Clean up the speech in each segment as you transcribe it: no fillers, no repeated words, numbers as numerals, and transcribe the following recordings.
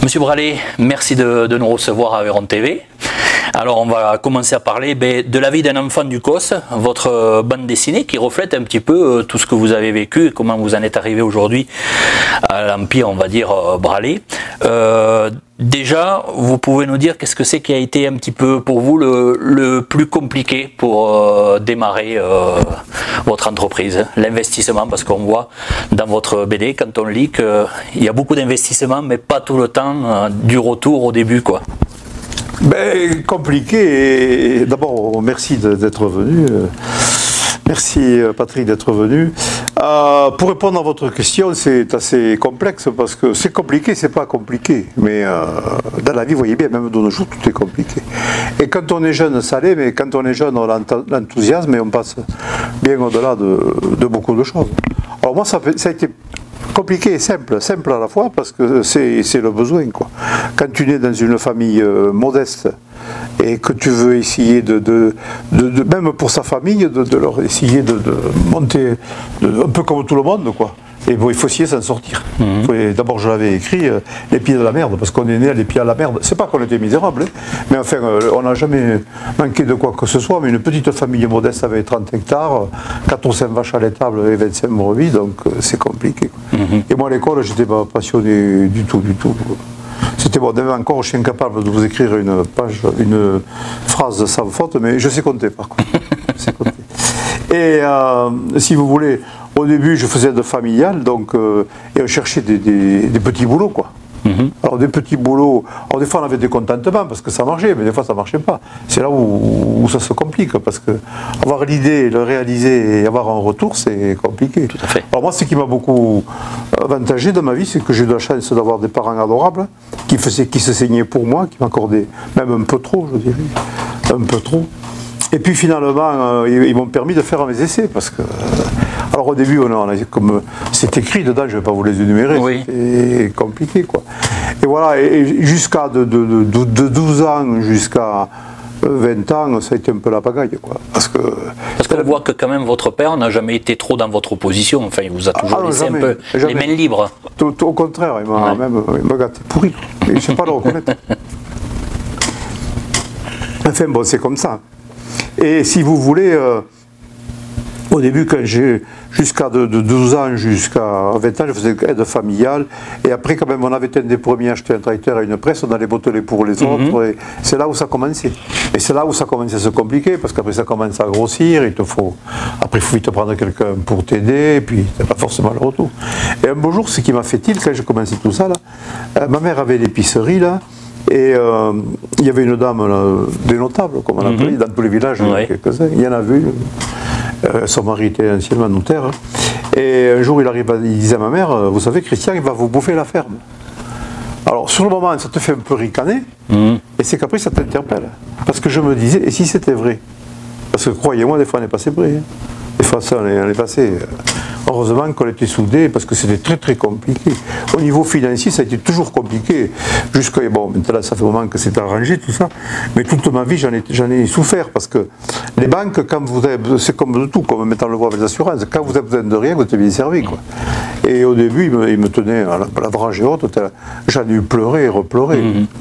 Monsieur Bralé, merci de nous recevoir à Aveyron TV. Alors on va commencer à parler de la vie d'un enfant du COS, votre bande dessinée qui reflète un petit peu tout ce que vous avez vécu et comment vous en êtes arrivé aujourd'hui à l'Empire, on va dire, Bralé. Déjà, vous pouvez nous dire qu'est-ce que c'est qui a été un petit peu pour vous le plus compliqué pour démarrer votre entreprise, l'investissement, parce qu'on voit dans votre BD, quand on lit qu'il y a beaucoup d'investissements, mais pas tout le temps du retour au début, quoi. Ben, compliqué. D'abord, merci d'être venu. Merci Patrick d'être venu. Pour répondre à votre question, c'est assez complexe parce que c'est compliqué, c'est pas compliqué. Mais dans la vie, vous voyez bien, même de nos jours, tout est compliqué. Et quand on est jeune, ça l'est, mais quand on est jeune, on a l'enthousiasme et on passe bien au-delà de beaucoup de choses. Alors moi, ça a été compliqué et simple à la fois parce que c'est le besoin, quoi. Quand tu nais dans une famille modeste et que tu veux essayer même pour sa famille, de leur essayer de monter un peu comme tout le monde, quoi. Et bon, il faut essayer de s'en sortir. D'abord, je l'avais écrit, les pieds de la merde, parce qu'on est né à les pieds à la merde. C'est pas qu'on était misérable, hein, mais enfin, on n'a jamais manqué de quoi que ce soit. Mais une petite famille modeste avait 30 hectares, 14 vaches à l'étable et 25 brebis, donc c'est compliqué. Et moi, à l'école, j'étais pas passionné du tout. C'était bon, même encore, je suis incapable de vous écrire une phrase sans faute, mais je sais compter par contre. Je sais compter. Et si vous voulez, au début, je faisais de familial, donc, et on cherchait des petits boulots, quoi. Alors des petits boulots, alors des fois on avait des contentements parce que ça marchait, mais des fois ça marchait pas. C'est là où ça se complique, parce que avoir l'idée, le réaliser et avoir un retour, c'est compliqué. Tout à fait. Alors moi, ce qui m'a beaucoup avantagé dans ma vie, c'est que j'ai eu la chance d'avoir des parents adorables qui se saignaient pour moi, qui m'accordaient même un peu trop, je dirais, un peu trop. Et puis finalement, ils m'ont permis de faire mes essais, parce que alors au début, comme c'est écrit dedans, je ne vais pas vous les énumérer, oui. C'est compliqué, quoi. Et voilà, et jusqu'à de 12 ans jusqu'à 20 ans, ça a été un peu la pagaille, quoi. Parce qu'on voit que quand même votre père n'a jamais été trop dans votre opposition, enfin il vous a toujours laissé jamais, un peu jamais. les mains libres. Au contraire, il m'a gâté pourri, et je ne sais pas le reconnaître. Enfin bon, c'est comme ça. Et si vous voulez, au début, quand j'ai jusqu'à de 12 ans jusqu'à 20 ans, je faisais aide familiale. Et après, quand même, on avait été un des premiers à acheter un tracteur à une presse, on allait boteler pour les autres. Et c'est là où ça commençait. Et c'est là où ça commençait à se compliquer, parce qu'après, ça commence à grossir. Après, il faut vite prendre quelqu'un pour t'aider, et puis c'est pas forcément le retour. Et un beau jour, ce qui m'a fait tilt, quand j'ai commencé tout ça, là, ma mère avait l'épicerie, là. Et il y avait une dame, là, des notables, comme on appelait, dans tous les villages, quelques-uns. Il y en avait une. Son mari était anciennement notaire. Hein. Et un jour, il disait à ma mère, vous savez, Christian, il va vous bouffer la ferme. Alors, sur le moment, ça te fait un peu ricaner, et c'est qu'après, ça t'interpelle. Parce que je me disais, et si c'était vrai? Parce que, croyez-moi, des fois, on est passé près. Hein. Des fois, ça, on est passé. Heureusement qu'on était soudés, parce que c'était très très compliqué. Au niveau financier, ça a été toujours compliqué. Jusqu'à, bon, maintenant, ça fait un moment que c'est arrangé, tout ça. Mais toute ma vie, j'en ai souffert, parce que les banques, quand vous avez, c'est comme de tout, comme maintenant on le voit avec les assurances, quand vous avez besoin de rien, vous êtes bien servi, quoi. Et au début, ils me tenaient à la dragée haute, j'en ai eu pleuré et repleuré.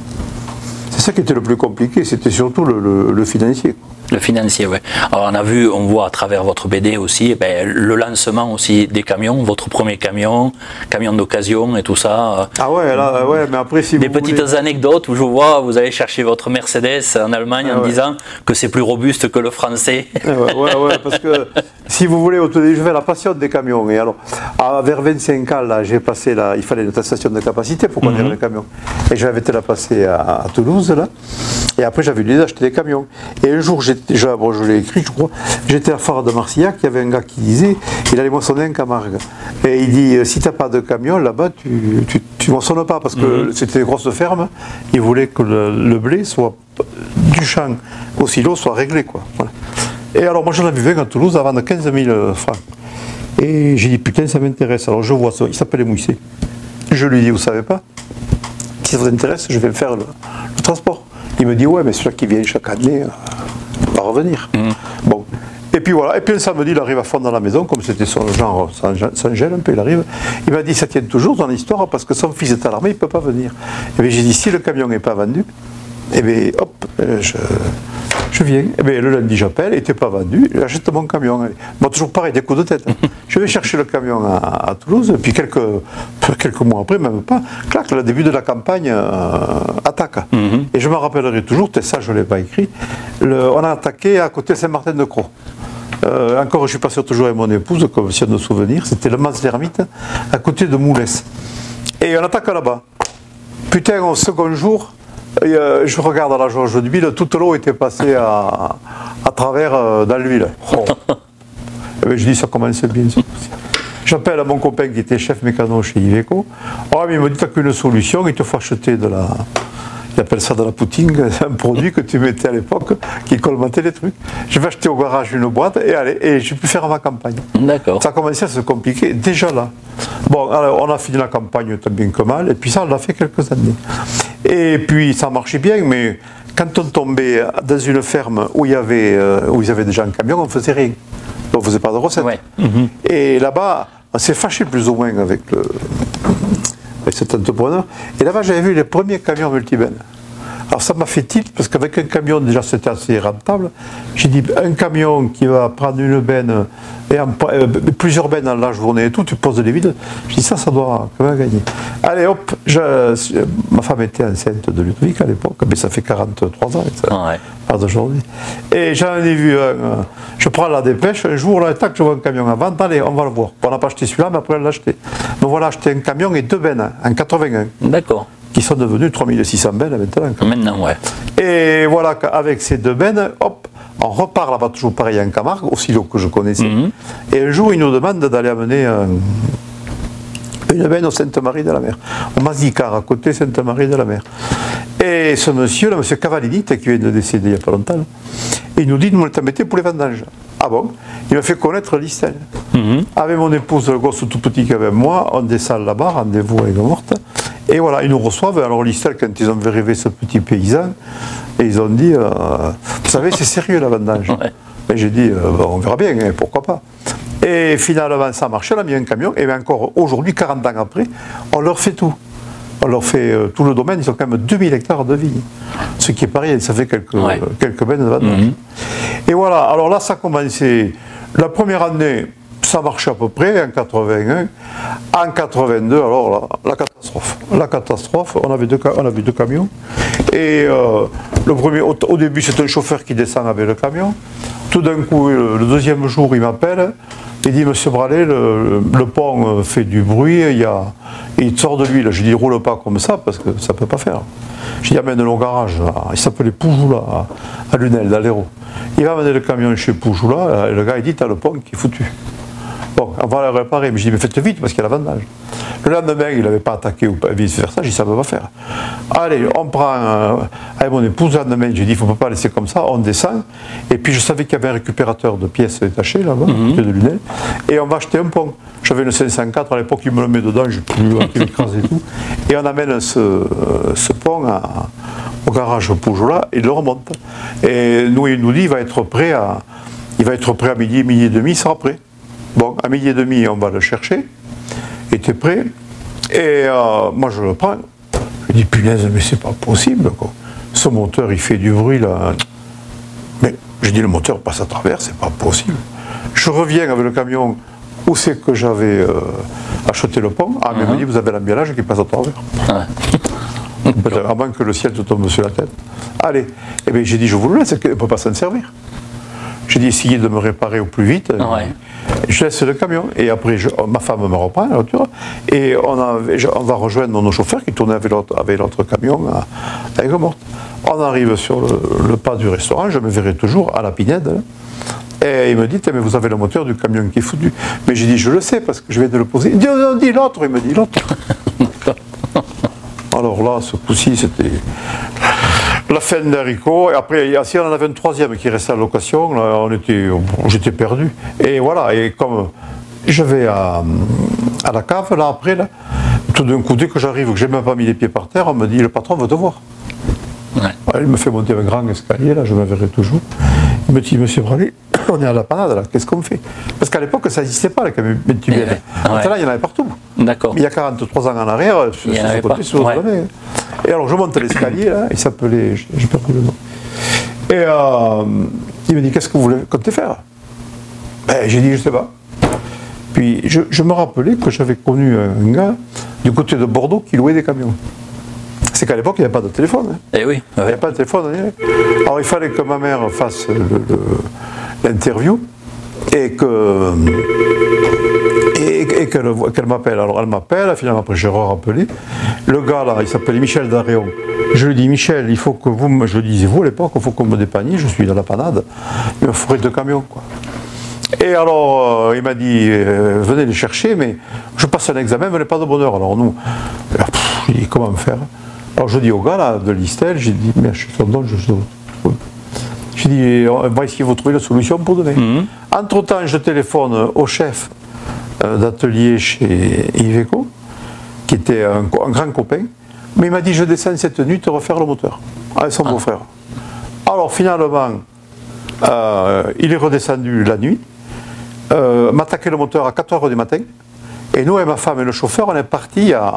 C'est ça qui était le plus compliqué, c'était surtout le financier, quoi. Le financier, oui. Alors on voit à travers votre BD aussi, le lancement aussi des camions, votre premier camion d'occasion et tout ça. Ah ouais, là, ouais, mais après si des vous petites voulez... anecdotes où je vois, vous allez chercher votre Mercedes en Allemagne en disant que c'est plus robuste que le français. Ouais, parce que si vous voulez, je fais la passion des camions. Et alors, vers 25 ans, là, j'ai passé il fallait une attestation de capacité pour conduire les camions. Et j'avais été la passer à Toulouse, là. Et après, j'avais l'idée d'acheter des camions. Et un jour, je l'ai écrit, je crois, j'étais à Phare de Marcillac, il y avait un gars qui disait, il allait moissonner un Camargue. Et il dit, si tu n'as pas de camion, là-bas, tu moissonnes pas, parce que c'était des grosses fermes, ils voulaient que le blé soit du champ au silo soit réglé, quoi. Voilà. Et alors, moi, j'en avais vu à Toulouse à vendre 15 000 francs. Et j'ai dit, putain, ça m'intéresse. Alors, je vois ça, il s'appelait Mouissé. Je lui dis, vous savez pas, si ça vous intéresse, je vais faire le transport. Il me dit, ouais, mais celui-là qui vient chaque année va revenir. Bon. Et puis voilà, et puis un samedi, il arrive à fond dans la maison, comme c'était son genre, sans gêne un peu, il arrive. Il m'a dit, ça tient toujours dans l'histoire, parce que son fils est à l'armée, il ne peut pas venir. Et bien j'ai dit, si le camion n'est pas vendu, et bien hop, je viens. Et bien le lundi, j'appelle, il n'était pas vendu, j'achète mon camion. Moi, toujours pareil, des coups de tête. Je vais chercher le camion à Toulouse, et puis quelques mois après, même pas, clac, le début de la campagne attaque. Et je me rappellerai toujours, ça je ne l'ai pas écrit, on a attaqué à côté de Saint-Martin-de-Croix. Encore, je suis passé toujours avec mon épouse, comme si on de souvenir, c'était le Mas l'Ermite, à côté de Moulès. Et on attaque là-bas. Putain, au second jour, je regarde à la jauge d'huile, toute l'eau était passée à travers dans l'huile. Oh. Et je dis, ça commence bien. J'appelle à mon copain qui était chef mécano chez Iveco. Oh, mais il me dit, t'as qu'une solution, il te faut acheter de la... Il appelle ça de la poutine, c'est un produit que tu mettais à l'époque qui colmatait les trucs. Je vais acheter au garage une boîte et allez, et j'ai pu faire ma campagne. D'accord. Ça a commencé à se compliquer déjà là. Bon, alors on a fini la campagne tant bien que mal, et puis ça, on l'a fait quelques années. Et puis ça marchait bien, mais quand on tombait dans une ferme où ils avaient déjà un camion, on ne faisait rien. On ne faisait pas de recettes. Ouais. Et là-bas, on s'est fâché plus ou moins avec cet entrepreneur. Et là-bas, j'avais vu les premiers camions multibennes. Alors ça m'a fait tilt, parce qu'avec un camion, déjà, c'était assez rentable. J'ai dit, un camion qui va prendre une benne, et plusieurs bennes dans la journée et tout, tu poses les vides. J'ai dit, ça doit quand même gagner. Allez, hop, ma femme était enceinte de Ludovic à l'époque, mais ça fait 43 ans, pas d'aujourd'hui. Et j'en ai vu un, je prends la dépêche, un jour, là, tac, je vois un camion à vendre, allez, on va le voir. On n'a pas acheté celui-là, mais après, on l'a acheté. Me voilà acheté un camion et 2 bennes, en 81. D'accord. Qui sont devenus 3600 bennes maintenant. Maintenant, ouais. Et voilà qu'avec ces 2 bennes, hop, on repart là-bas, toujours pareil en Camargue, aussi long que je connaissais. Et un jour, il nous demande d'aller amener une benne au Sainte-Marie-de-la-Mer. Au Mazicar, à côté de Sainte-Marie-de-la-Mer. Et ce monsieur, là, monsieur Cavallini, qui vient de décéder il n'y a pas longtemps, il nous dit de me le mettre pour les vendanges. Ah bon? Il m'a fait connaître l'Istel. Avec mon épouse, le gosse tout petit qu'avec moi, on descend là-bas, rendez-vous avec Morte. Et voilà, ils nous reçoivent. Alors l'Istel, quand ils ont vu arriver ce petit paysan, et ils ont dit, vous savez, c'est sérieux la vendange. Ouais. Et j'ai dit, on verra bien, hein, pourquoi pas. Et finalement, ça a marché, on a mis un camion, et bien encore aujourd'hui, 40 ans après, on leur fait tout. On leur fait tout le domaine, ils ont quand même 2000 hectares de vignes. Ce qui est pareil, ça fait quelques bennes de vendange. Et voilà, alors là, ça a commencé. La première année, ça marchait à peu près, en 81. En 82, alors là, la catastrophe. La catastrophe, on avait deux camions. Et le premier, au début, c'est un chauffeur qui descend avec le camion. Tout d'un coup, le deuxième jour, il m'appelle. Il dit, monsieur Bralet, le pont fait du bruit, il sort de l'huile. Je dis, roule pas comme ça, parce que ça ne peut pas faire. Je dis, amène-le au garage. Il s'appelait Poujoula, à Lunel, dans l'Hérault. Il va amener le camion chez Poujoula, et le gars, il dit, t'as le pont qui est foutu. Bon, on va le réparer. Mais je dis, mais faites vite, parce qu'il y a la vendange. Le lendemain, il n'avait pas attaqué ou vice-versa. Je dis, ça ne peut pas faire. Allez, on prend, avec mon épouse, le lendemain, j'ai dit, il ne faut pas laisser comme ça, on descend. Et puis, je savais qu'il y avait un récupérateur de pièces détachées, là-bas, de Lunel. Et on va acheter un pont. J'avais une 504, à l'époque, il me le met dedans, j'ai plus il écrase et tout. Et on amène ce pont au garage Poujoula, et il le remonte. Et nous, il nous dit, il va être prêt à midi et demi, il sera prêt. Bon, à midi et demi, on va le chercher. Il était prêt. Et moi, je le prends. Je dis, punaise, mais c'est pas possible, quoi. Ce moteur, il fait du bruit, là. Mais, je dis, le moteur passe à travers, c'est pas possible. Je reviens avec le camion. Où c'est que j'avais acheté le pont? Ah, mais il me dit, vous avez l'emballage qui passe à travers. À moins que le ciel te tombe sur la tête. Allez. Eh bien, j'ai dit, je vous le laisse, on ne peut pas s'en servir. J'ai dit, essayez de me réparer au plus vite. Je laisse le camion. Et après, ma femme me reprend la voiture. Et on va rejoindre nos chauffeurs qui tournaient avec l'autre camion à Aigues-Mortes. On arrive sur le pas du restaurant. Je me verrai toujours à la Pinède. Et il me dit, mais vous avez le moteur du camion qui est foutu. Mais j'ai dit, je le sais, parce que je viens de le poser. Il dit, non, dis l'autre. Il me dit, l'autre. Alors là, ce coup-ci, c'était la fin d'haricot. Et après, si on en avait un troisième qui restait à location, là, j'étais perdu. Et voilà, et comme je vais à la cave, là, après, là, tout d'un coup, dès que j'arrive, que je n'ai même pas mis les pieds par terre, on me dit, le patron veut te voir. Ouais. Il me fait monter un grand escalier, là, je me verrai toujours. Il me dit, monsieur Bralet, on est à la panade là, qu'est-ce qu'on fait? Parce qu'à l'époque, ça n'existait pas, les camionnettes tubiennes. Là, il y en avait partout. D'accord. Il y a 43 ans en arrière, il n'y en avait pas. Et alors, je monte l'escalier, là, il s'appelait, j'ai perdu le nom. Et il me dit, qu'est-ce que vous comptez faire? Ben, j'ai dit, je ne sais pas. Puis, je me rappelais que j'avais connu un gars du côté de Bordeaux qui louait des camions. C'est qu'à l'époque, il n'y avait pas de téléphone. Hein. Eh oui. Il n'y avait pas de téléphone. Alors, il fallait que ma mère fasse l'interview et qu'elle m'appelle. Alors, elle m'appelle, finalement, après, j'ai rappelé. Le gars, là, il s'appelait Michel Daréon. Je lui dis, Michel, il faut que vous, je le disais, vous, à l'époque, il faut qu'on me dépanne, je suis dans la panade. Il me faudrait 2 camions, quoi. Et alors, il m'a dit, venez les chercher, mais je passe un examen, venez pas de bonne heure. Alors, nous, j'ai dit, comment faire? Alors je dis au gars là, de Listel, j'ai dit, mais je suis son don, j'ai dit, on va essayer de vous trouver la solution pour demain. Entre-temps, je téléphone au chef d'atelier chez Iveco, qui était un grand copain, mais il m'a dit, je descends cette nuit te refaire le moteur, avec son beau-frère. Alors finalement, il est redescendu la nuit, m'a attaqué le moteur à 4h du matin, et nous et ma femme et le chauffeur, on est partis à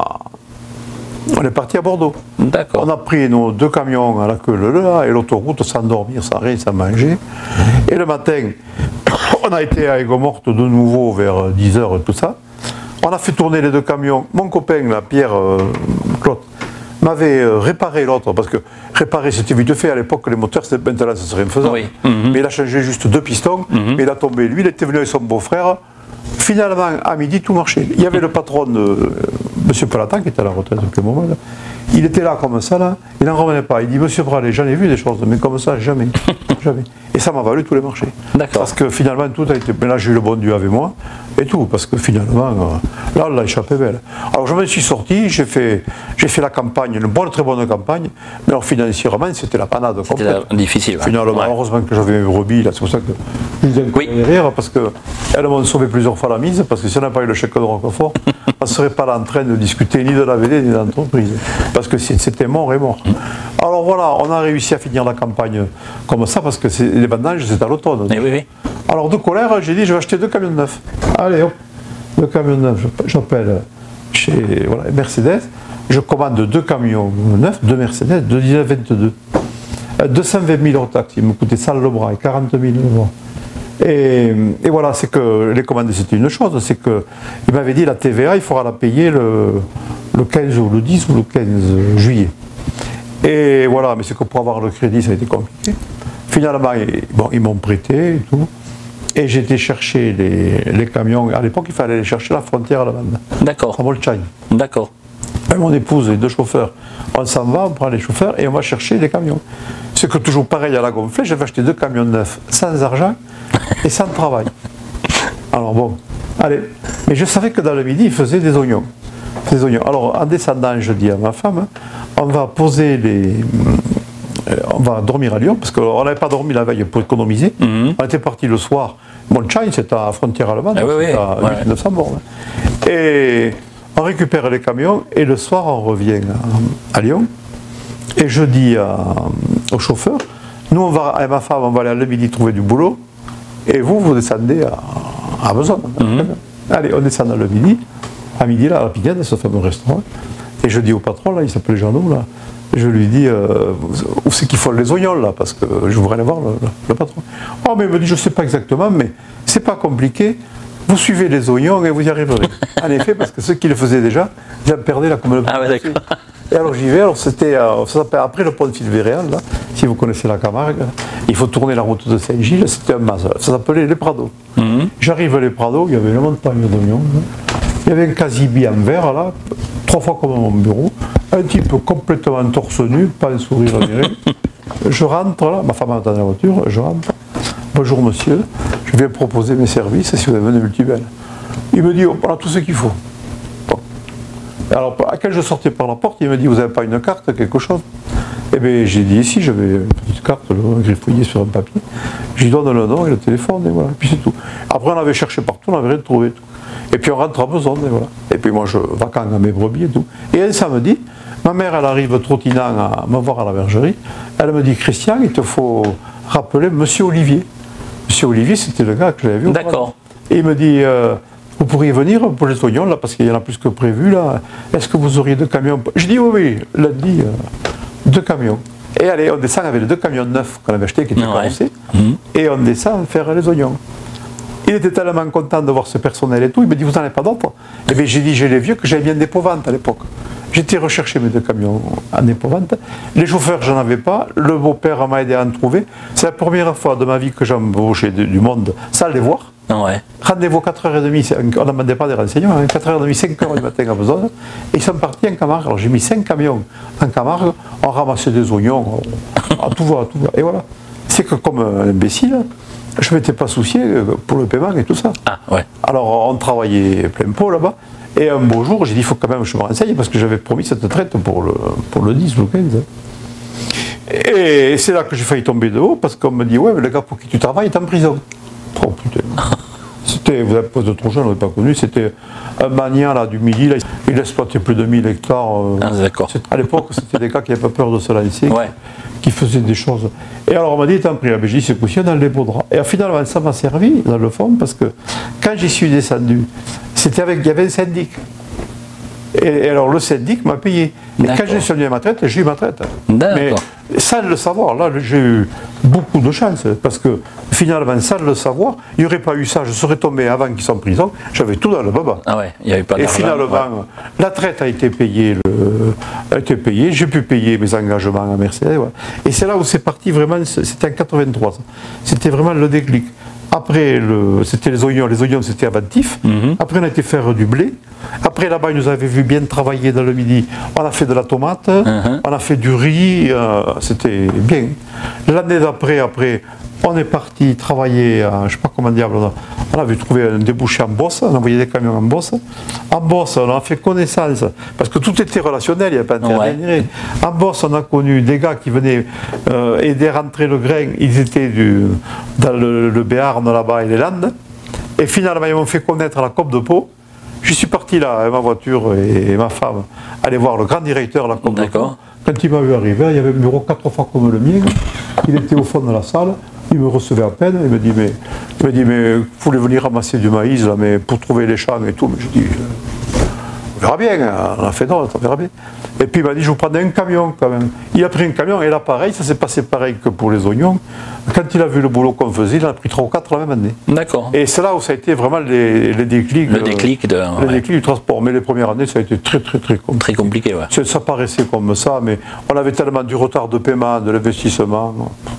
Bordeaux. D'accord. On a pris nos 2 camions à la queue là, et l'autoroute sans dormir, sans rien, sans manger. Et le matin, on a été à Aigues-Mortes de nouveau vers 10h et tout ça. On a fait tourner les 2 camions. Mon copain, là, Pierre Claude, m'avait réparé l'autre, parce que réparer c'était vite fait. À l'époque, les moteurs, maintenant ça serait infaisable. Oui. Mais il a changé juste 2 pistons, mais il a tombé. Lui, il était venu avec son beau-frère. Finalement, à midi, tout marchait. Il y avait le patron de M. Pelatan, qui était à la retraite depuis un moment. Là. Il était là comme ça, là. Il n'en revenait pas. Il dit, Monsieur Bralé, j'en ai vu des choses, mais comme ça, jamais. Jamais. Et ça m'a valu tous les marchés. D'accord. Parce que finalement, tout a été. Mais là, j'ai eu le bon Dieu avec moi, et tout. Parce que finalement, là, on l'a échappé belle. Alors, je me suis sorti, j'ai fait la campagne, une bonne, très bonne campagne. Mais alors, financièrement, c'était la panade complète. C'était difficile. Ouais. Finalement, heureusement que j'avais mes brebis, là. C'est pour ça que je disais derrière, parce qu'elles m'ont sauvé plusieurs fois la mise, parce que si on n'a pas eu le chèque de Roquefort, on ne serait pas là en train de discuter ni de la VD ni de l'entreprise. Parce que c'était mort et mort. Alors voilà, on a réussi à finir la campagne comme ça, parce que les vendanges, c'est à l'automne. Oui. Alors de colère, j'ai dit, je vais acheter 2 camions neufs. Allez, hop, 2 camions neufs. J'appelle chez Mercedes, je commande 2 camions neufs, 2 Mercedes, de 1922. 220 000 hors taxe, il me coûtait ça le bras, et 40 000 euros. Et voilà, c'est que les commandes, c'était une chose, c'est qu'il m'avait dit la TVA, il faudra la payer le 15 ou le 10 ou le 15 juillet. Et voilà, mais c'est que pour avoir le crédit, ça a été compliqué. Finalement, ils m'ont prêté et tout. Et j'ai été chercher les camions. À l'époque, il fallait aller chercher la frontière à la bande. D'accord. À Molchagne. D'accord. Mon épouse et 2 chauffeurs. On s'en va, on prend les chauffeurs et on va chercher les camions. C'est que toujours pareil à la gonflée, j'avais acheté 2 camions neufs, sans argent et sans travail. Alors bon, allez. Mais je savais que dans le midi, ils faisaient des oignons. Alors en descendant, je dis à ma femme, on va poser on va dormir à Lyon, parce qu'on n'avait pas dormi la veille pour économiser. On était parti le soir. Molchagne, c'est à la frontière allemande, c'est à 1900 bornes. Et on récupère les camions, et le soir, on revient à Lyon. Et je dis au chauffeur, nous, avec ma femme, on va aller à le midi trouver du boulot, et vous descendez à Besançon. Allez, on descend à le midi. À midi, là, à la Pinède, ce fameux restaurant. Et je dis au patron, là, il s'appelle Jeannot, là. Je lui dis, où c'est qu'ils font les oignons, là, parce que je voudrais aller voir le patron. Oh, mais il me dit, je ne sais pas exactement, mais c'est pas compliqué. Vous suivez les oignons et vous y arriverez. En effet, parce que ceux qui le faisaient déjà, ils perdaient la commune. Ah ouais, d'accord. Et alors j'y vais, alors c'était après le pont de Filvéréal, là, si vous connaissez la Camargue, il faut tourner la route de Saint-Gilles, c'était un mas, ça s'appelait les Prados. J'arrive à les Prados, il y avait une montagne d'oignons, il y avait un casibi en verre, là, 3 fois comme mon bureau, un type complètement torse nu, pas un sourire ni rien. Je rentre là, ma femme attend la voiture, je rentre. Bonjour monsieur, je viens proposer mes services si vous avez un multibel. Il me dit, on a tout ce qu'il faut. Bon. Alors, quand je sortais par la porte, il me dit, vous n'avez pas une carte, quelque chose? Eh bien, j'ai dit, si, j'avais une petite carte, griffouillée sur un papier. Je lui donne le nom et le téléphone, et voilà. Et puis c'est tout. Après, on avait cherché partout, on n'avait rien trouvé. Tout. Et puis on rentre à Besançon, et voilà. Et puis moi, je vacance à mes brebis et tout. Et un samedi, ma mère, elle arrive trottinant à me voir à la bergerie. Elle me dit, Christian, il te faut rappeler Monsieur Olivier. Monsieur Olivier, c'était le gars que j'avais vu. D'accord. Et il me dit, vous pourriez venir pour les oignons, là, parce qu'il y en a plus que prévu, là. Est-ce que vous auriez 2 camions? Je dis oui, lundi, 2 camions. Et allez, on descend avec les 2 camions neufs qu'on avait achetés, qui étaient carrossés, et on descend faire les oignons. Il était tellement content de voir ce personnel et tout, il me dit, vous n'en avez pas d'autres? Et bien j'ai dit, j'ai les vieux que j'avais bien d'épouvante à l'époque. J'étais rechercher mes 2 camions en épouvante. Les chauffeurs, j'en avais pas. Le beau-père m'a aidé à en trouver. C'est la première fois de ma vie que j'embauchais du monde sans les voir. Ouais. Rendez-vous 4h30, on ne demandait pas des renseignements, 4h30, 5h du matin à besoin. Et ils sont partis en Camargue. Alors j'ai mis 5 camions en Camargue, on ramassait des oignons, à tout va, à tout va. Et voilà. C'est que comme un imbécile, je ne m'étais pas soucié pour le paiement et tout ça. Ah, ouais. Alors on travaillait plein pot là-bas. Et un beau jour, j'ai dit, il faut quand même que je me renseigne parce que j'avais promis cette traite pour le 10 ou le 15. Et c'est là que j'ai failli tomber de haut parce qu'on me dit, ouais, mais le gars pour qui tu travailles est en prison. Oh putain. C'était, vous êtes trop jeune, on n'avait pas connu, c'était un magnat là, du Midi, là, il exploitait plus de 1000 hectares. D'accord. À l'époque, c'était des gars qui n'avaient pas peur de se lancer, Ouais. qui faisaient des choses. Et alors on m'a dit, t'en prie, j'ai dit, c'est possible, dans les beaux draps. Et finalement, ça m'a servi, dans le fond, parce que quand j'y suis descendu, il y avait un syndic. Et alors le syndic m'a payé. Et quand j'ai sonné ma traite, j'ai eu ma traite. Mais sans le savoir, là j'ai eu beaucoup de chance. Parce que finalement, sans le savoir, il n'y aurait pas eu ça. Je serais tombé avant qu'ils soient en prison. J'avais tout dans le baba. Ah ouais, il n'y avait pas d'argent. Et finalement, la traite a été payée. J'ai pu payer mes engagements à Mercedes. Ouais. Et c'est là où c'est parti vraiment. C'était en 83. C'était vraiment le déclic. Après, c'était les oignons c'était aventif. Après, on a été faire du blé. Après, là-bas, ils nous avaient vu bien travailler dans le Midi. On a fait de la tomate, on a fait du riz, c'était bien. L'année d'après, on est parti travailler, je ne sais pas comment dire, on a vu trouver un débouché en Bosse, on a envoyé des camions en Bosse. En Bosse, on a fait connaissance, parce que tout était relationnel, il n'y avait pas d'intermédiaire. En Bosse, on a connu des gars qui venaient aider à rentrer le grain, ils étaient dans le Béarn là-bas et les Landes. Et finalement, ils m'ont fait connaître la Coupe de Pau. Je suis parti là avec ma voiture et ma femme aller voir le grand directeur de la Coupe de Pau. Quand il m'a vu arriver, il y avait un bureau 4 fois comme le mien. Il était au fond de la salle. Il me recevait à peine. Il me dit, mais vous voulez venir ramasser du maïs là, mais pour trouver les champs et tout. Mais je dis, on verra bien. On a fait d'autres, on verra bien. Et puis il m'a dit, je vous prends un camion quand même. Il a pris un camion et là pareil, ça s'est passé pareil que pour les oignons. Quand il a vu le boulot qu'on faisait, il en a pris 3 ou 4 la même année. D'accord. Et c'est là où ça a été vraiment les déclics. Le déclic du transport. Mais les premières années, ça a été très compliqué. Très compliqué, ouais. Ça paraissait comme ça, mais on avait tellement du retard de paiement, de l'investissement.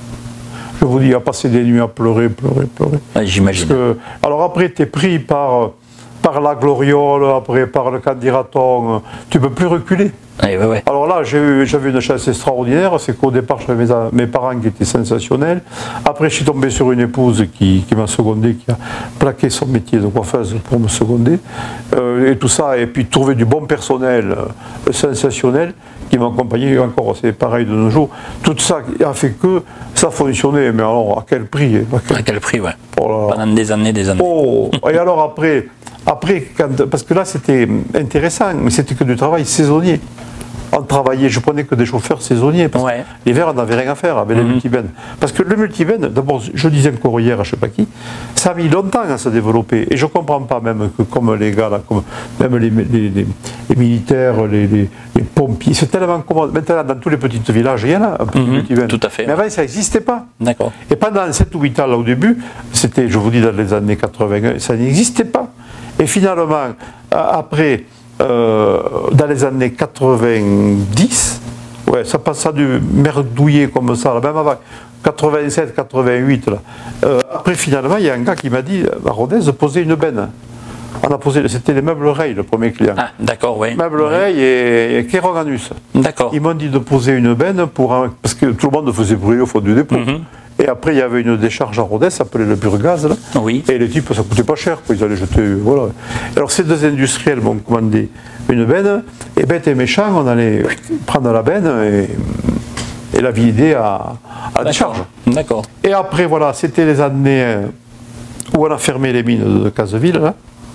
Je vous dis, à passer des nuits à pleurer. Ouais, j'imagine. Alors après, tu es pris par la gloriole, après par le candidaton, tu ne peux plus reculer. Ouais. Alors là, j'avais une chance extraordinaire, c'est qu'au départ, j'avais mes parents qui étaient sensationnels. Après, je suis tombé sur une épouse qui m'a secondé, qui a plaqué son métier de coiffeuse pour me seconder. Et tout ça, et puis trouver du bon personnel sensationnel qui m'accompagnait encore, c'est pareil de nos jours. Tout ça a fait que ça fonctionnait, mais alors à quel prix? À quel prix, ouais. Pendant des années. Et alors après parce que là c'était intéressant, mais c'était que du travail saisonnier. On travaillait, je prenais que des chauffeurs saisonniers, parce que l'hiver on n'avait rien à faire avec les multibennes. Parce que le multiben, d'abord, je disais encore hier à je ne sais pas qui, ça a mis longtemps à se développer. Et je ne comprends pas même que comme les gars, là, comme même les militaires, les pompiers, c'est tellement commode. Maintenant, dans tous les petits villages, il y en a un petit multiben. Tout à fait. Mais avant, ça n'existait pas. D'accord. Et pendant 7 ou 8 ans, là, au début, c'était, je vous dis, dans les années 80, ça n'existait pas. Et finalement, après, dans les années 90, ouais, ça passa du merdouiller comme ça, là, même avant 87, 88. Là. Après, finalement, il y a un gars qui m'a dit à Rodez de poser une benne. On a posé, c'était les meubles Rey, le premier client. Ah, d'accord, oui. Meubles Rey et Kéroganus. D'accord. Ils m'ont dit de poser une benne parce que tout le monde faisait brûler au fond du dépôt. Et après, il y avait une décharge à Rodez, ça s'appelait le Burgaz. Là. Oui. Et les types, ça coûtait pas cher, quoi. Ils allaient jeter. Voilà. Alors, ces 2 industriels m'ont commandé une benne. Et bête et méchant, on allait prendre la benne et la vider à la décharge. D'accord. Et après, voilà, c'était les années où on a fermé les mines de Caseville. Là.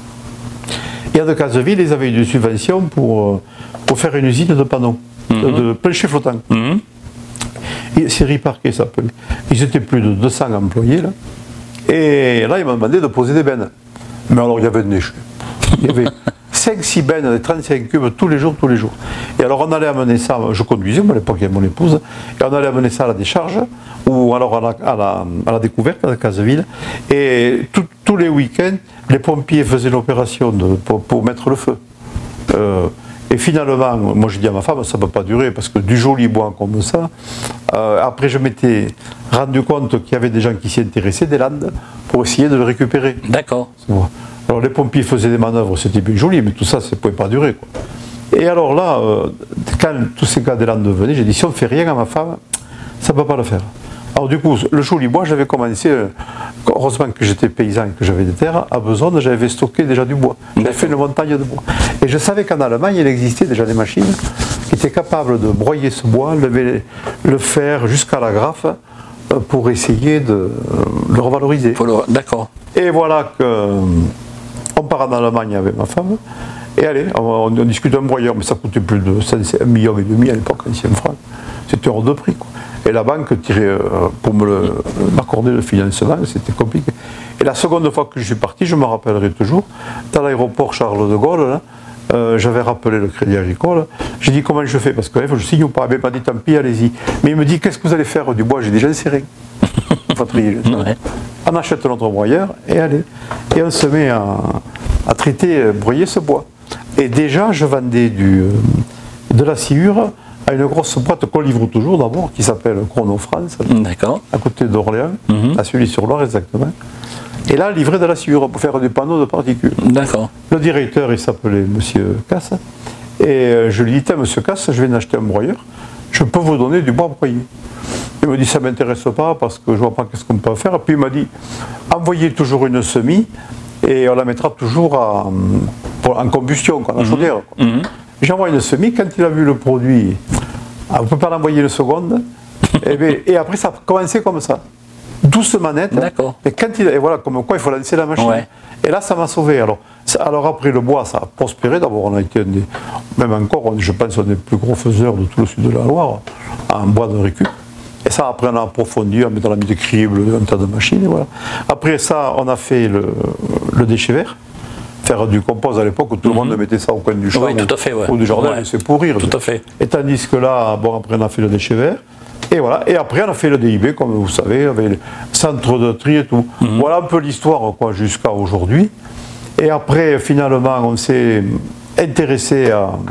Et à de Caseville, ils avaient eu des subventions pour faire une usine de panneaux, de plancher flottant. C'est Riparquet, ça s'appelait. Ils étaient plus de 200 employés, là. Et là, il m'a demandé de poser des bennes. Mais alors, il y avait de déchets. Il y avait 5-6 bennes, des 35 cubes tous les jours. Et alors, on allait amener ça, je conduisais, moi, à l'époque, il y avait mon épouse, et on allait amener ça à la décharge, ou alors à la découverte, à la Caseville. Et tous les week-ends, les pompiers faisaient l'opération pour mettre le feu. Et finalement, moi je dis à ma femme, ça ne peut pas durer, parce que du joli bois comme ça, après je m'étais rendu compte qu'il y avait des gens qui s'y intéressaient, des landes, pour essayer de le récupérer. D'accord. Alors les pompiers faisaient des manœuvres, c'était bien joli, mais tout ça, ça ne pouvait pas durer, quoi. Et alors là, quand tous ces gars des landes venaient, j'ai dit, si on ne fait rien à ma femme, ça ne peut pas le faire. Alors du coup, le joli bois, j'avais commencé, heureusement que j'étais paysan et que j'avais des terres, à Besançon, j'avais stocké déjà du bois. J'avais fait une montagne de bois. Et je savais qu'en Allemagne, il existait déjà des machines qui étaient capables de broyer ce bois, le faire jusqu'à la graffe, pour essayer de le revaloriser. D'accord. Et voilà qu'on part en Allemagne avec ma femme, et allez, on discute d'un broyeur, mais ça coûtait plus de 1,5 million à l'époque, ancien franc. C'était hors de prix, quoi. Et la banque tirait, pour m'accorder le financement, c'était compliqué. Et la seconde fois que je suis parti, je me rappellerai toujours, dans l'aéroport Charles de Gaulle, là, j'avais rappelé le Crédit Agricole, j'ai dit comment je fais, parce que je signe ou pas, il m'a dit tant pis, allez-y. Mais il me dit qu'est-ce que vous allez faire du bois, j'ai déjà inséré. Ouais. On achète notre broyeur et allez. Et on se met à traiter, broyer ce bois. Et déjà, je vendais de la sciure à une grosse boîte qu'on livre toujours d'abord, qui s'appelle Chrono France, à côté d'Orléans, à Sully-sur-Loire exactement. Et là, livrer de la sciure pour faire des panneaux de particules. D'accord. Le directeur, il s'appelait Monsieur Casse, et je lui dis, tiens, Monsieur Casse, je viens d'acheter un broyeur, je peux vous donner du bois broyé. Il me dit, ça ne m'intéresse pas parce que je ne vois pas qu'est-ce qu'on peut faire. Et puis il m'a dit, envoyez toujours une semis et on la mettra toujours en combustion, quoi, en chaudière. J'envoie une semis, quand il a vu le produit, on ne peut pas l'envoyer une seconde, et après ça a commencé comme ça. 12 manettes, et voilà, comme quoi il faut lancer la machine. Ouais. Et là ça m'a sauvé. Alors après le bois, ça a prospéré. D'abord on a été même encore, je pense, un des plus gros faiseurs de tout le sud de la Loire, en bois de récup. Et ça, après, on a approfondi, en mettant la mise de crible, un tas de machines, et voilà. Après ça, on a fait le déchet vert. Faire du compost à l'époque où tout le monde mettait ça au coin du champ ou du jardin, et c'est pourrir. Tout à fait. Et tandis que là, bon, après, on a fait le déchet vert. Et voilà. Et après, on a fait le DIB, comme vous savez, avec le centre de tri et tout. Voilà un peu l'histoire, quoi, jusqu'à aujourd'hui. Et après, finalement, on s'est intéressé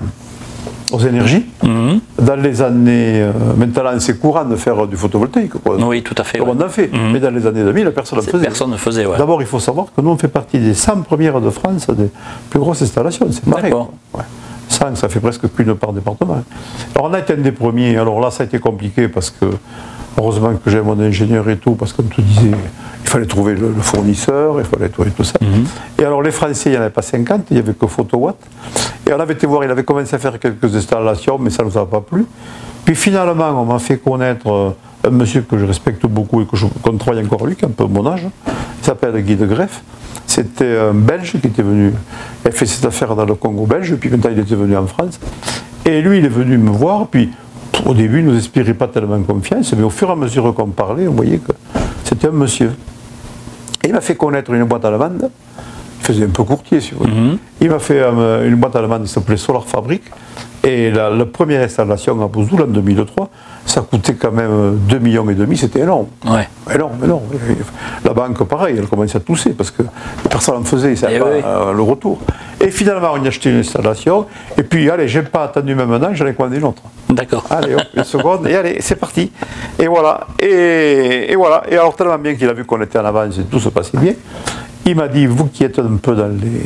aux énergies. Dans les années, maintenant c'est courant de faire du photovoltaïque, quoi. Oui, tout à fait. Comme on en fait. Mais dans les années 2000, personne ne faisait. Personne ne faisait, ouais. D'abord, il faut savoir que nous, on fait partie des 100 premières de France, des plus grosses installations. C'est pareil. Ouais. 100, ça fait presque qu'une par département. Alors, on a été un des premiers. Alors là, ça a été compliqué parce que, heureusement que j'ai mon ingénieur et tout, parce que comme tu disais, il fallait trouver le fournisseur, il fallait trouver tout ça. Et alors, les Français, il n'y en avait pas 50, il n'y avait que Photowatt. Et on avait été voir, il avait commencé à faire quelques installations, mais ça ne nous a pas plu. Puis finalement, on m'a fait connaître un monsieur que je respecte beaucoup et qu'on travaille encore lui, qui a un peu mon âge. Il s'appelle Guy de Greff. C'était un Belge qui était venu, il a fait cette affaire dans le Congo belge, puis maintenant il était venu en France. Et lui, il est venu me voir, puis au début, il ne nous inspirait pas tellement confiance, mais au fur et à mesure qu'on parlait, on voyait que c'était un monsieur. Et il m'a fait connaître une boîte allemande. Il faisait un peu courtier, si vous voulez. Il m'a fait une boîte allemande qui s'appelait Solar Fabric. Et la première installation à Bouzoul en 2003, ça coûtait quand même 2,5 millions, c'était énorme. Ouais. Énorme. La banque, pareil, elle commençait à tousser parce que personne n'en faisait, ça n'avait pas le retour. Et finalement, on a acheté une installation. Et puis, allez, j'ai pas attendu même un an, j'en ai commandé une autre. D'accord. Allez, hop, une seconde, et allez, c'est parti. Et voilà. Et voilà. Et alors, tellement bien qu'il a vu qu'on était en avance et tout se passait bien, il m'a dit, vous qui êtes un peu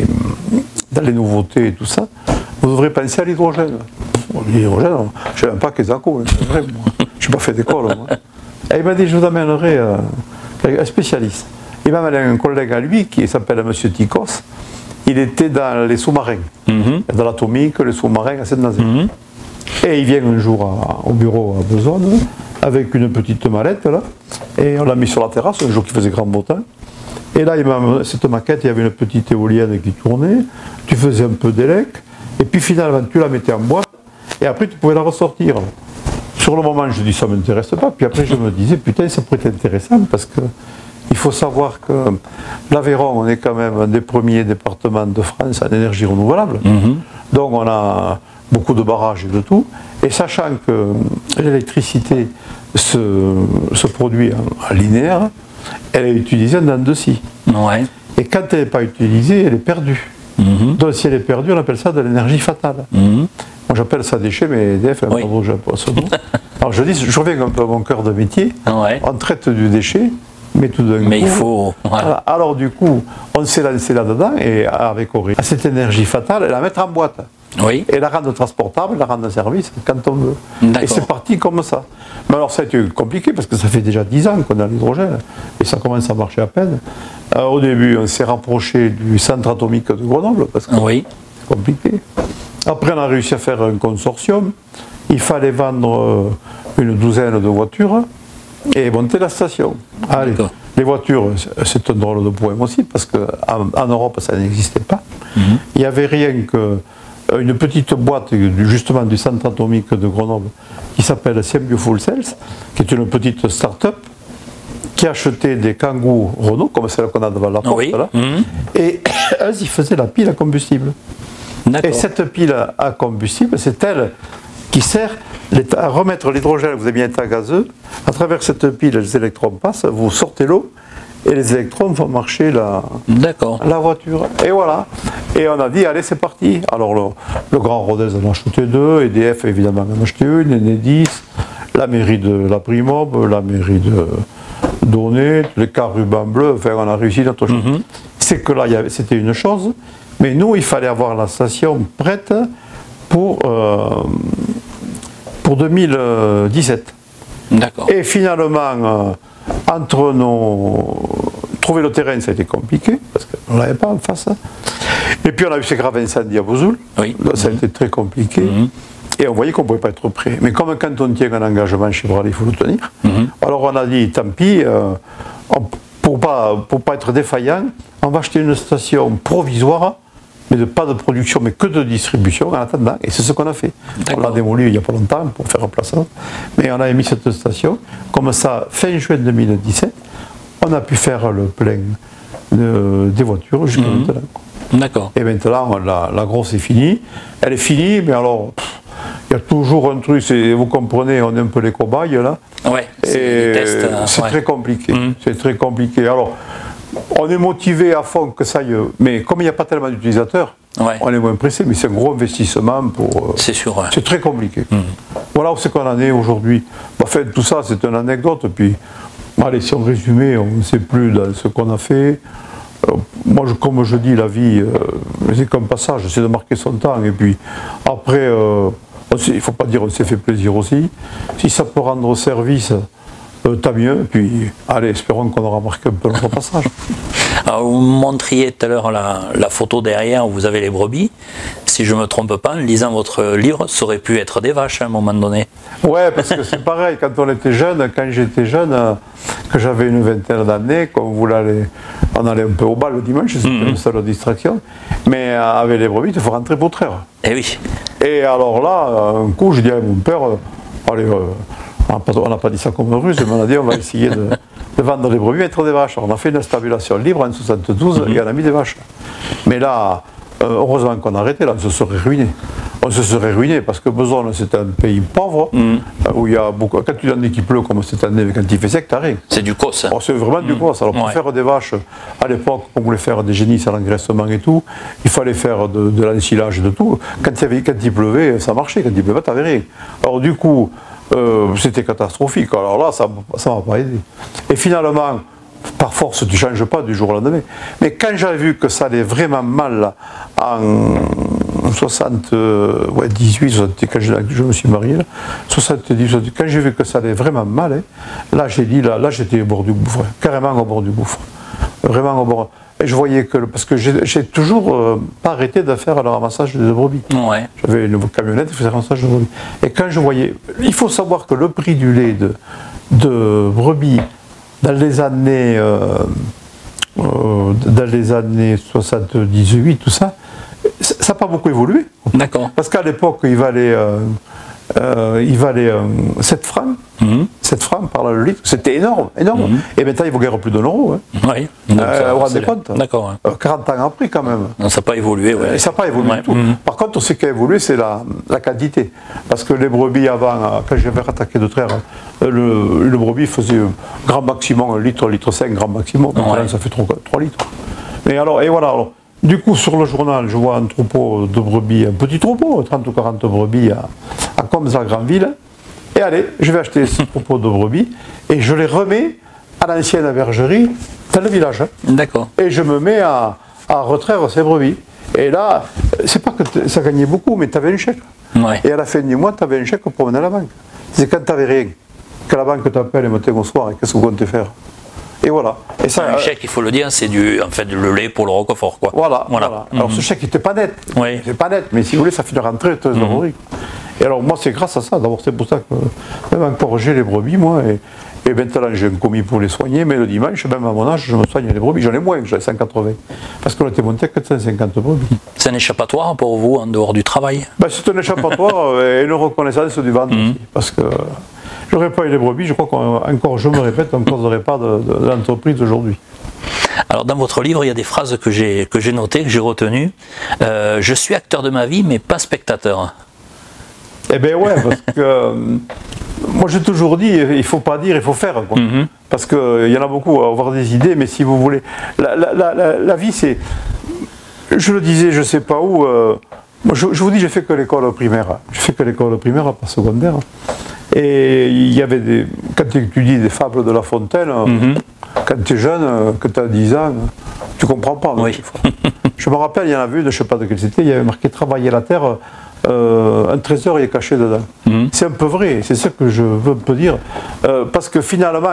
dans les nouveautés et tout ça, vous devrez penser à l'hydrogène. L'hydrogène, je ne sais même pas qu'est-ce que c'est vrai, moi. Je n'ai pas fait d'école, moi. Et il m'a dit, je vous amènerai un spécialiste. Il m'a amené un collègue à lui qui s'appelle M. Tikos. Il était dans les sous-marins, dans l'atomique, les sous-marins à Saint-Nazaire. Et il vient un jour au bureau à Besançon avec une petite mallette, là, et on l'a mis sur la terrasse, un jour qui faisait grand beau temps. Et là, cette maquette, il y avait une petite éolienne qui tournait, tu faisais un peu d'élec, et puis finalement, tu la mettais en boîte, et après, tu pouvais la ressortir. Sur le moment, je dis, ça ne m'intéresse pas, puis après, je me disais, putain, ça pourrait être intéressant, parce que Il faut savoir que l'Aveyron, on est quand même un des premiers départements de France en énergie renouvelable. Donc on a beaucoup de barrages et de tout. Et sachant que l'électricité se produit en linéaire, elle est utilisée en dents de scie. Ouais. Et quand elle n'est pas utilisée, elle est perdue. Donc si elle est perdue, on appelle ça de l'énergie fatale. Moi j'appelle ça déchet, mais EDF, Oui. pardon, j'appelle ça non. Alors je dis, je reviens un peu à mon cœur de métier. Ouais. On traite du déchet, mais tout d'un coup. Mais il faut. Voilà. Alors du coup, on s'est lancé là-dedans et avec Ori, cette énergie fatale, et la mettre en boîte. Oui. Et la rendre transportable, la rendre service quand on veut. D'accord. Et c'est parti comme ça. Mais alors ça a été compliqué parce que ça fait déjà 10 ans qu'on a l'hydrogène et ça commence à marcher à peine. Au début, on s'est rapproché du centre atomique de Grenoble parce que Oui. c'est compliqué. Après, on a réussi à faire un consortium. Il fallait vendre une douzaine de voitures et monter la station. Allez, D'accord. les voitures, c'est un drôle de problème aussi parce qu'en Europe, ça n'existait pas. Il n'y avait rien que une petite boîte justement du centre atomique de Grenoble qui s'appelle Symbio Fuel Cells, qui est une petite start-up qui achetait des Kangoo Renault, comme celle qu'on a devant la porte Oui. là, et elles y faisaient la pile à combustible. Et D'accord. cette pile à combustible, c'est elle qui sert à remettre l'hydrogène, vous avez mis un tas gazeux, à travers cette pile, les électrons passent, vous sortez l'eau, et les électrons font marcher D'accord. la voiture. Et voilà. Et on a dit, allez, c'est parti. Alors le Grand Rodez en a acheté 2, EDF évidemment en a acheté une, Enedis, la mairie de la Primob, la mairie de Donnay, les cars ruban bleu, enfin on a réussi notre chose. C'est que là, c'était une chose, mais nous, il fallait avoir la station prête pour 2017. D'accord. Et finalement, entre trouver le terrain, ça a été compliqué, parce qu'on ne l'avait pas en face. Et puis on a eu ces graves incendies à Vesoul, Oui. ça a été très compliqué. Et on voyait qu'on ne pouvait pas être prêt. Mais comme quand on tient un engagement chez Bral, il faut le tenir. Alors on a dit, tant pis, pour pas être défaillant, on va acheter une station provisoire, mais pas de production, mais que de distribution en attendant. Et c'est ce qu'on a fait. On l'a démoli il n'y a pas longtemps pour faire remplaçant. Mais on a mis cette station. Comme ça, fin juin 2017, on a pu faire le plein des voitures jusqu'à maintenant. D'accord. Et maintenant, la grosse est finie. Elle est finie, mais alors, il y a toujours un truc, vous comprenez, on est un peu les cobayes là. Ouais. C'est très compliqué. C'est très compliqué. Alors, on est motivé à fond que ça y est, mais comme il n'y a pas tellement d'utilisateurs, on est moins pressé, mais c'est un gros investissement pour. C'est sûr. Ouais. C'est très compliqué. Voilà où c'est qu'on en est aujourd'hui. Enfin, tout ça, c'est une anecdote. Puis, allez, si on résumait, on ne sait plus dans ce qu'on a fait. Moi, comme je dis, la vie, c'est comme passage, c'est de marquer son temps. Et puis, après, il ne faut pas dire on s'est fait plaisir aussi. Si ça peut rendre service, tant mieux. Puis, allez, espérons qu'on aura marqué un peu notre passage. Alors, vous montriez tout à l'heure la photo derrière où vous avez les brebis. Si je ne me trompe pas, en lisant votre livre, ça aurait pu être des vaches à un moment donné. Ouais, parce que c'est pareil, quand on était jeune, quand j'étais jeune, que j'avais une vingtaine d'années, on allait un peu au bal le dimanche, c'était une seule distraction. Mais avec les brebis, il faut rentrer pour traire. Eh oui. Et alors là, un coup, je dis à mon père, allez, on n'a pas dit ça comme ruse, mais on a dit on va essayer de vendre les brebis, mettre des vaches. Alors, on a fait une stabulation libre en 72 et on a mis des vaches. Mais là, heureusement qu'on a arrêté, là, on se serait ruiné. On se serait ruiné parce que Besançon, c'est un pays pauvre où il y a beaucoup. Quand tu donnes qu'il pleut comme cette année, quand il fait sec, t'arrêtes. C'est du cos. Oh, c'est vraiment du cos. Alors pour faire des vaches, à l'époque, on voulait faire des génisses à l'engraissement et tout, il fallait faire de l'ensilage et de tout. Quand il pleuvait, ça marchait. Quand il pleuvait, t'avais rien. Alors du coup, c'était catastrophique. Alors là, ça m'a pas aidé. Et finalement, par force, tu ne changes pas du jour au lendemain. Mais quand j'ai vu que ça allait vraiment mal en 78, quand je me suis marié, 70, quand j'ai vu que ça allait vraiment mal, là j'ai dit, là j'étais au bord du gouffre, carrément au bord du gouffre. Vraiment au bord. Et je voyais que, parce que j'ai toujours pas arrêté de faire le ramassage de brebis. Ouais. J'avais une camionnette qui faisait le ramassage de brebis. Et quand je voyais, il faut savoir que le prix du lait de brebis, dans les années 78, tout ça, ça n'a pas beaucoup évolué. D'accord. Parce qu'à l'époque, il valait il valait 7 francs. 7 francs par là le litre, c'était énorme, énorme. Et maintenant il vaut guère plus d'1 €. Hein. Oui. Vous vous rendez compte? D'accord. 40 ans après quand même. Non, ça n'a pas évolué. Ouais. Et ça n'a pas évolué du tout. Par contre, ce qui a évolué, c'est la quantité. Parce que les brebis avant, quand j'avais attaqué de traire, le brebis faisait grand maximum 1 litre, 1,5 litre, grand maximum. Donc là, ça fait 3 litres. Et alors, alors, du coup, sur le journal, je vois un troupeau de brebis, un petit troupeau, 30 ou 40 brebis à Comza, Grandville. Et allez, je vais acheter ce troupeau de brebis et je les remets à l'ancienne bergerie dans le village. D'accord. Et je me mets à retraire ces brebis. Et là, c'est pas que ça gagnait beaucoup, mais tu avais un chèque. Ouais. Et à la fin du mois, tu avais un chèque pour mener à la banque. C'est quand tu n'avais rien, que la banque t'appelle et matin au soir, et qu'est-ce que vous comptez faire? Et voilà. Et ça, un chèque, il faut le dire, c'est en fait le lait pour le roquefort, quoi. Voilà. Alors ce chèque n'était pas net. Oui. C'est pas net, mais si vous voulez, ça fait rentrer trésorerie. Et alors moi, c'est grâce à ça. D'abord, c'est pour ça que même encore j'ai les brebis, moi. Et maintenant, j'ai un commis pour les soigner, mais le dimanche, même à mon âge, je me soigne les brebis. J'en ai moins, j'en ai 180. Parce qu'on était monté à 450 brebis. C'est un échappatoire pour vous en dehors du travail? C'est un échappatoire et une reconnaissance du ventre aussi. Parce que j'aurais pas eu les brebis, je crois qu'encore, je me répète, on ne causerait pas de l'entreprise aujourd'hui. Alors dans votre livre, il y a des phrases que j'ai notées, que j'ai retenues. Je suis acteur de ma vie, mais pas spectateur. Eh bien ouais, parce que moi j'ai toujours dit, il ne faut pas dire, il faut faire. Quoi. Parce qu'il y en a beaucoup à avoir des idées, mais si vous voulez, la vie c'est, je le disais, je ne sais pas où, moi, je vous dis, j'ai fait que l'école primaire. J'ai fait que l'école primaire, pas secondaire. Et il y avait quand tu étudies des fables de La Fontaine, quand tu es jeune, que tu as 10 ans, tu ne comprends pas. Oui. Je me rappelle, il y en avait une, je ne sais pas de quelle c'était, il y avait marqué travailler la terre. Un trésor est caché dedans. C'est un peu vrai, c'est ça que je veux un peu dire. Parce que finalement,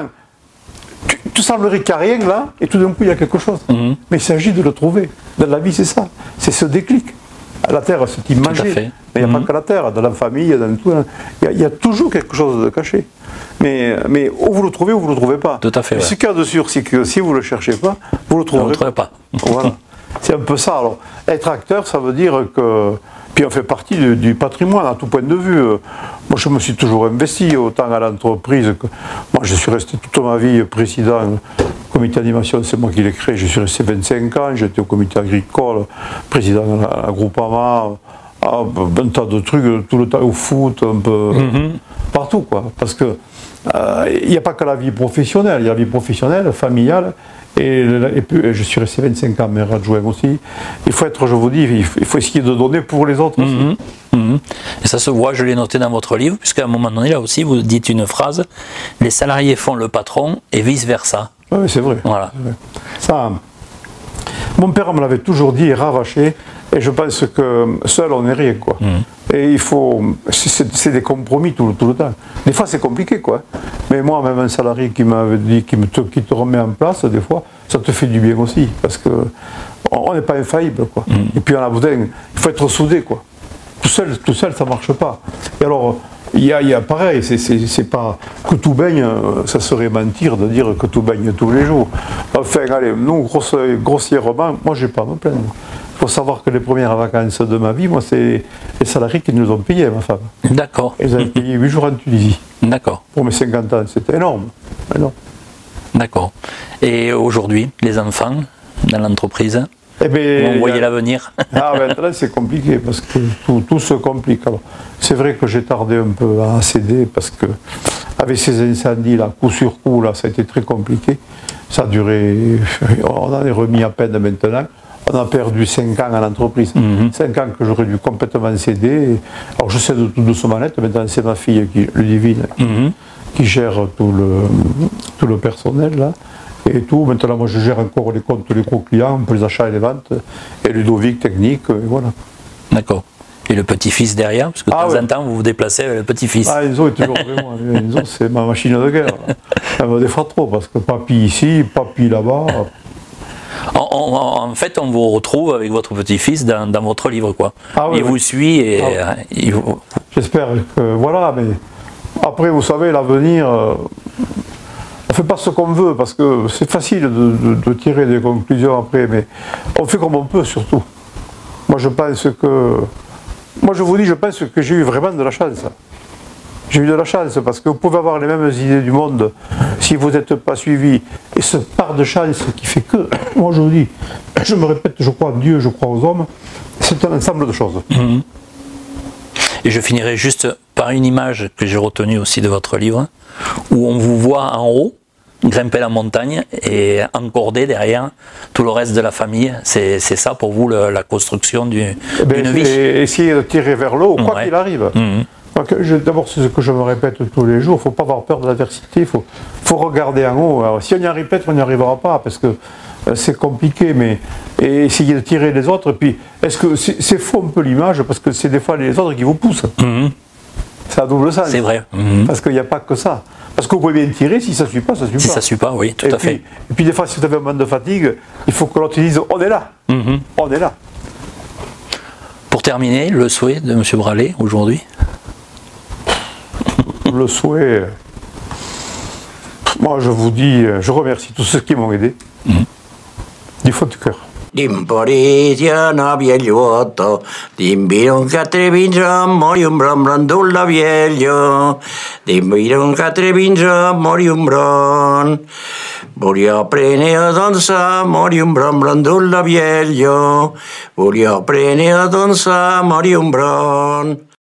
tu semblerait qu'il n'y a rien là, et tout d'un coup il y a quelque chose. Mais il s'agit de le trouver. Dans la vie, c'est ça. C'est ce déclic. La terre, c'est imagé. Mais il n'y a pas que la terre, dans la famille, dans tout. Il y a toujours quelque chose de caché. Mais ou vous le trouvez ou vous ne le trouvez pas. Tout à fait. Ce qu'il y a de sûr, c'est que si vous ne le cherchez pas, vous ne le trouverez pas. Voilà. C'est un peu ça. Alors, être acteur, ça veut dire que. Puis on fait partie du patrimoine à tout point de vue. Moi, je me suis toujours investi, autant à l'entreprise que. Moi, je suis resté toute ma vie président du comité d'animation, c'est moi qui l'ai créé. Je suis resté 25 ans, j'étais au comité agricole, président de la Groupama, un tas de trucs, tout le temps au foot, un peu partout, quoi. Parce que il n'y a pas que la vie professionnelle, il y a la vie professionnelle, familiale. Et puis, je suis resté 25 ans maire adjoint aussi. Il faut être, je vous dis, il faut essayer de donner pour les autres aussi. Et ça se voit, je l'ai noté dans votre livre, puisqu'à un moment donné, là aussi, vous dites une phrase, les salariés font le patron et vice-versa. Oui, c'est vrai. Voilà. C'est vrai. Ça, mon père me l'avait toujours dit et ravaché, et je pense que seul on n'est rien, quoi. Et il faut, c'est des compromis tout le temps. Des fois c'est compliqué, quoi. Mais moi, même un salarié qui m'avait dit, qui te remet en place, des fois, ça te fait du bien aussi, parce que on n'est pas infaillible, quoi. Et puis on a besoin, il faut être soudé, quoi. Tout seul, ça marche pas. Et alors, il y a pareil, c'est pas que tout baigne, ça serait mentir de dire que tout baigne tous les jours. Enfin, allez, nous, grossièrement, moi, j'ai pas à me plaindre. Il faut savoir que les premières vacances de ma vie, moi, c'est les salariés qui nous ont payé, ma femme. D'accord. Ils avaient payé 8 jours en Tunisie. D'accord. Pour mes 50 ans, c'était énorme. D'accord. Et aujourd'hui, les enfants dans l'entreprise, vous voyez l'avenir? Maintenant, c'est compliqué parce que tout se complique. Alors, c'est vrai que j'ai tardé un peu à céder parce que avec ces incendies là, coup sur coup, là, ça a été très compliqué. Ça a duré, on en est remis à peine maintenant. On a perdu 5 ans à l'entreprise. 5 ans que j'aurais dû complètement céder. Alors je cède tout doucement, maintenant c'est ma fille, Ludivine, qui gère tout le personnel là. Et tout, maintenant moi je gère encore les comptes, les gros clients, un peu les achats et les ventes, et Ludovic technique, et voilà. D'accord. Et le petit-fils derrière, parce que de temps en temps vous vous déplacez avec le petit-fils. Enzo est toujours vraiment, Enzo c'est ma machine de guerre. Elle me défend trop, parce que papy ici, papy là-bas. En fait, on vous retrouve avec votre petit-fils dans votre livre, quoi. Il vous suit et J'espère que voilà, mais après, vous savez, l'avenir, on ne fait pas ce qu'on veut parce que c'est facile de tirer des conclusions après, mais on fait comme on peut surtout. Moi, je pense que, je vous dis, je pense que j'ai eu vraiment de la chance. J'ai eu de la chance parce que vous pouvez avoir les mêmes idées du monde si vous n'êtes pas suivi. Et ce part de chance qui fait que, moi je vous dis, je me répète, je crois en Dieu, je crois aux hommes, c'est un ensemble de choses. Mmh. Et je finirai juste par une image que j'ai retenue aussi de votre livre, où on vous voit en haut, grimper la montagne et encorder derrière tout le reste de la famille. C'est ça pour vous la construction d'une vie. Essayer de tirer vers l'eau, quoi qu'il arrive. Mmh. D'abord, c'est ce que je me répète tous les jours, il ne faut pas avoir peur de l'adversité, il faut regarder en haut. Alors, si on y arrive peut-être, on n'y arrivera pas, parce que c'est compliqué, mais essayer de tirer les autres. Puis, est-ce que c'est faux un peu l'image, parce que c'est des fois les autres qui vous poussent. Mmh. C'est à double sens. C'est vrai. Mmh. Parce qu'il n'y a pas que ça. Parce que vous pouvez bien tirer, si ça ne suit pas, ça ne suit pas. Si ça ne suit pas, oui, tout à fait. Et puis des fois, si vous avez un moment de fatigue, il faut que l'autre dise, on est là. Mmh. On est là. Pour terminer, le souhait de M. Braley aujourd'hui? Le souhait, moi je vous dis, je remercie tous ceux qui m'ont aidé, du fond du cœur. Dimporitiana viegliotto, dimbiron catrevinja morium brandulla vieglio, dimbiron catrevinja morium bran, volia prene a danza morium brandulla vieglio, volia prene a danza morium bran.